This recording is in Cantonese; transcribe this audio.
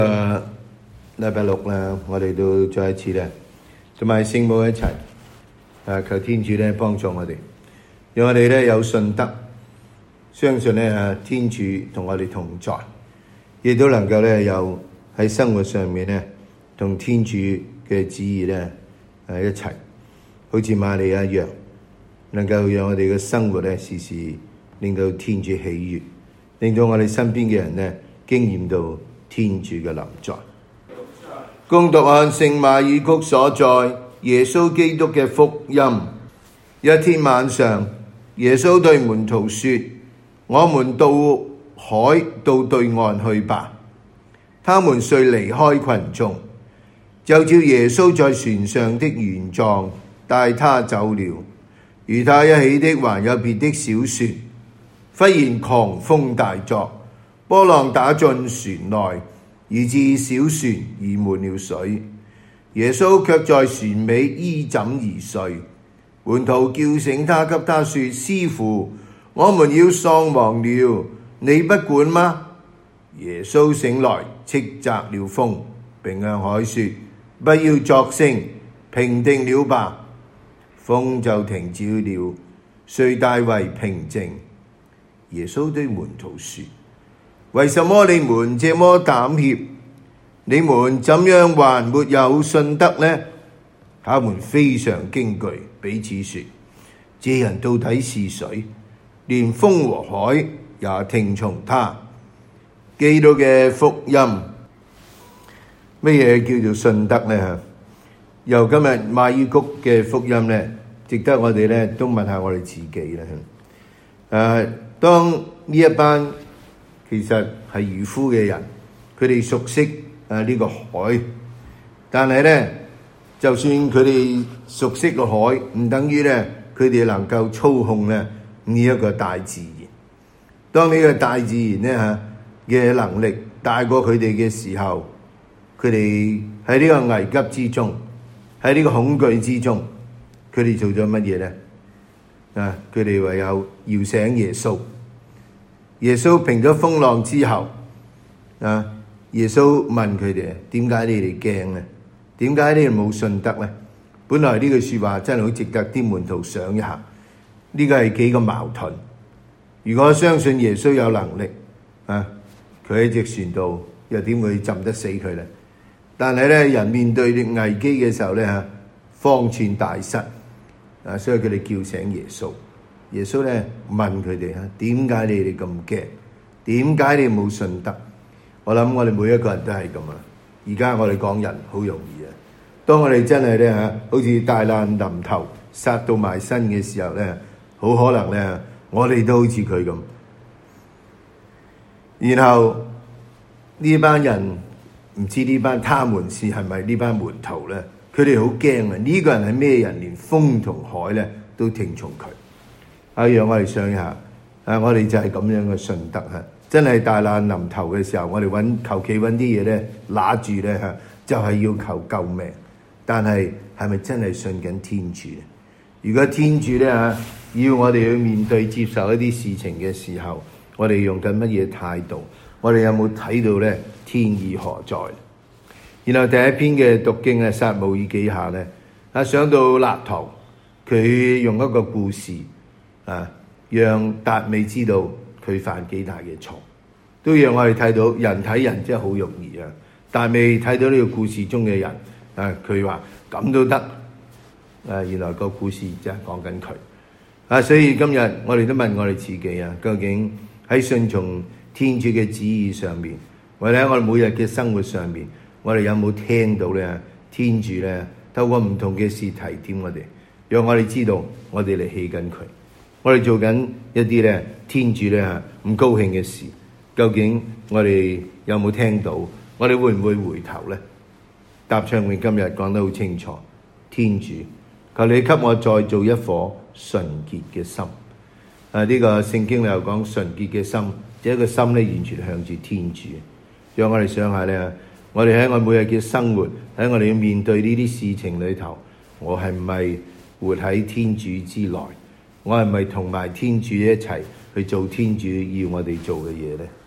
禮拜六啦，我哋都再一次咧，同埋聖母一齊求天主咧幫助我哋，讓我哋咧有信德，相信咧天主同我哋同在，亦都能夠咧有喺生活上面咧同天主嘅旨意咧一齊，好似瑪利亞一樣，能夠讓我哋嘅生活咧時時令到天主喜悅，令到我哋身邊嘅人咧經驗到天主嘅臨在。恭讀按聖馬爾谷所載耶穌基督嘅福音。一天晚上，耶穌對門徒說：我們到海到對岸去吧。他們遂離開群眾，就照耶穌在船上的原狀帶他走了。與他一起的還有別的小船。忽然狂風大作，波浪打進船內，以致小船已滿了水。耶穌卻在船尾依枕而睡。門徒叫醒他，給他說：師傅，我們要喪亡了，你不管嗎？耶穌醒來，斥責了風，並向海說：不要作聲，平定了吧。風就停止了，遂大為平靜。耶穌對門徒說：為什麼你們這麼膽怯？你們怎樣還沒有信德呢？他們非常驚懼，彼此說：這人到底是誰？連風和海也聽從他。基督嘅福音，乜嘢叫做信德呢？由今日馬爾谷嘅福音呢，值得我哋呢都問下我哋自己啦。當呢一班其實係漁夫嘅人，佢哋熟悉呢個海，但係呢，就算佢哋熟悉個海，唔等於呢佢哋能夠操控呢一個大自然。當呢個大自然呢嘅能力大過佢哋嘅時候，佢哋喺呢個危急之中，喺呢個恐懼之中，佢哋做咗乜嘢呢？佢哋唯有搖醒耶穌。耶穌平咗風浪之後，耶穌問佢哋：點解你哋驚呢？點解你哋冇信德呢？本來呢句說話真係好值得啲門徒想一下。呢個係幾個矛盾。如果相信耶穌有能力，佢喺隻船度又點會浸得死佢呢？但係咧，人面對危機嘅時候咧，方寸大失。所以佢哋叫醒耶穌。耶穌咧問佢哋：點解你哋咁驚？點解你冇信德？我諗我哋每一個人都係咁啊！而家我哋講人好容易啊，當我哋真係咧好似大難臨頭殺到埋身嘅時候咧，好可能咧我哋都好似佢咁。然後呢班人唔知呢班他們係咪呢班門徒咧？佢哋好驚啊！呢個人係咩人？連風同海咧都聽從佢。讓我哋想一下，我哋就係咁樣嘅信德嚇。真係大難臨頭嘅時候，我哋求其揾啲嘢咧揦住咧嚇，就係要求救命。但係係咪真係信緊天主？如果天主咧要我哋去面對接受一啲事情嘅時候，我哋用緊乜嘢態度？我哋有冇睇到咧天意何在？然後第一篇嘅讀經咧，撒母耳記下咧，想到納堂，佢用一個故事讓達味知道佢犯幾大嘅錯，都讓我哋睇到人睇人真係好容易啊！達味睇到呢個故事中嘅人，佢話咁都得，原來個故事就係講緊佢。所以今日我哋都問我哋自己究竟喺順從天主嘅旨意上面，或者喺我哋每日嘅生活上面，我哋有冇聽到咧天主咧透過唔同嘅事提點我哋，讓我哋知道我哋嚟起緊佢，我哋做緊一啲咧天主咧唔高興嘅事，究竟我哋有冇聽到？我哋會唔會回頭咧？答唱詠今日講得好清楚，天主，求你給我再做一顆純潔嘅心。呢個聖經又講純潔嘅心，即係一個心咧完全向住天主。讓我哋想下咧，我哋喺我每日嘅生活，喺我哋要面對呢啲事情裏頭，我係唔係活喺天主之內？我係咪同埋天主一齊去做天主要我哋做嘅嘢咧？